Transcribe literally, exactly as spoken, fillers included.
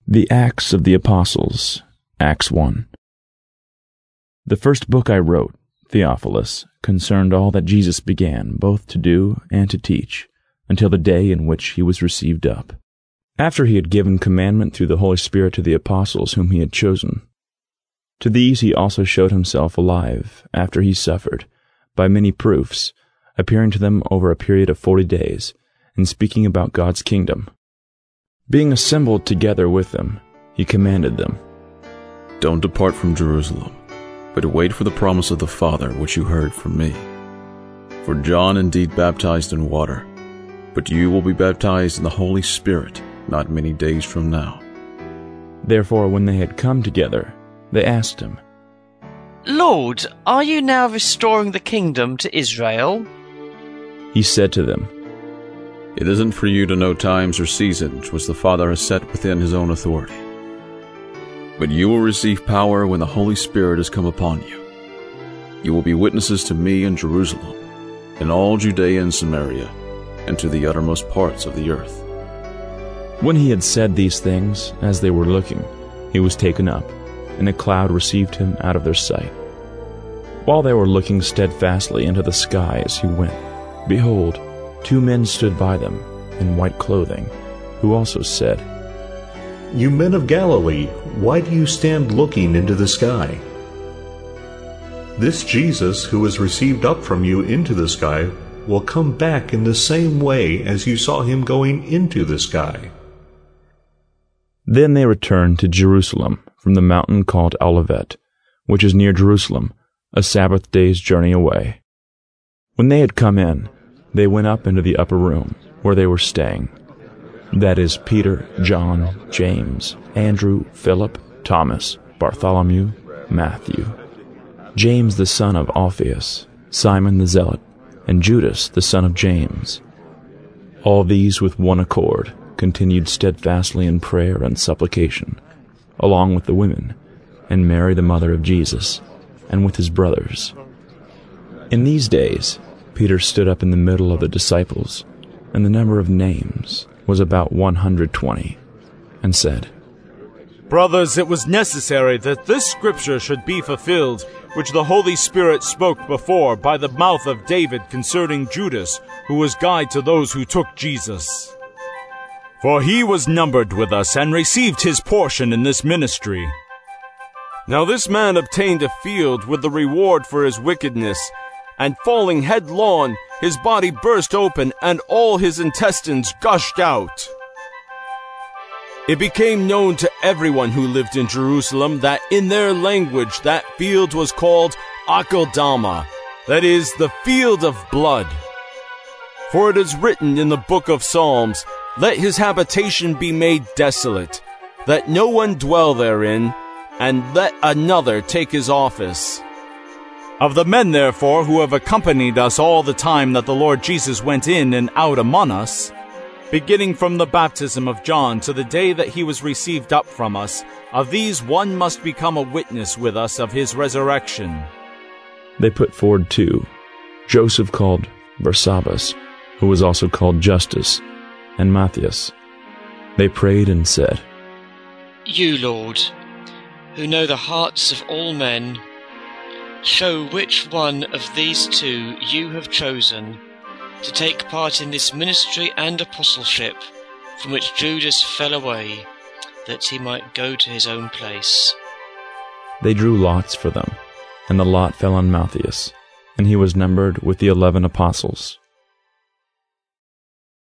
The Acts of the Apostles, Acts one. The first book I wrote, Theophilus, concerned all that Jesus began both to do and to teach, until the day in which he was received up, after he had given commandment through the Holy Spirit to the apostles whom he had chosen. To these he also showed himself alive, after he suffered, by many proofs, appearing to them over a period of forty days, and speaking about God's kingdom. Being assembled together with them, he commanded them, Don't depart from Jerusalem, but wait for the promise of the Father which you heard from me. For John indeed baptized in water, but you will be baptized in the Holy Spirit not many days from now. Therefore when they had come together, they asked him, Lord, are you now restoring the kingdom to Israel? He said to them, It isn't for you to know times or seasons which the Father has set within his own authority. But you will receive power when the Holy Spirit has come upon you. You will be witnesses to me in Jerusalem, in all Judea and Samaria, and to the uttermost parts of the earth. When he had said these things, as they were looking, he was taken up, and a cloud received him out of their sight. While they were looking steadfastly into the sky as he went, behold, two men stood by them, in white clothing, who also said, You men of Galilee, why do you stand looking into the sky? This Jesus, who was received up from you into the sky, will come back in the same way as you saw him going into the sky. Then they returned to Jerusalem from the mountain called Olivet, which is near Jerusalem, a Sabbath day's journey away. When they had come in, they went up into the upper room, where they were staying. That is Peter, John, James, Andrew, Philip, Thomas, Bartholomew, Matthew, James the son of Alphaeus, Simon the Zealot, and Judas the son of James. All these with one accord continued steadfastly in prayer and supplication, along with the women, and Mary the mother of Jesus, and with his brothers. In these days Peter stood up in the middle of the disciples, and the number of names was about one hundred twenty, and said, Brothers, it was necessary that this scripture should be fulfilled, which the Holy Spirit spoke before by the mouth of David concerning Judas, who was guide to those who took Jesus. For he was numbered with us and received his portion in this ministry. Now this man obtained a field with the reward for his wickedness, and falling headlong, his body burst open, and all his intestines gushed out. It became known to everyone who lived in Jerusalem that in their language that field was called Akeldama, that is, the field of blood. For it is written in the book of Psalms, Let his habitation be made desolate, that no one dwell therein, and let another take his office. Of the men, therefore, who have accompanied us all the time that the Lord Jesus went in and out among us, beginning from the baptism of John to the day that he was received up from us, of these one must become a witness with us of his resurrection. They put forward two, Joseph called Barsabbas, who was also called Justus, and Matthias. They prayed and said, You, Lord, who know the hearts of all men, show which one of these two you have chosen to take part in this ministry and apostleship from which Judas fell away, that he might go to his own place. They drew lots for them, and the lot fell on Matthias, and he was numbered with the eleven apostles.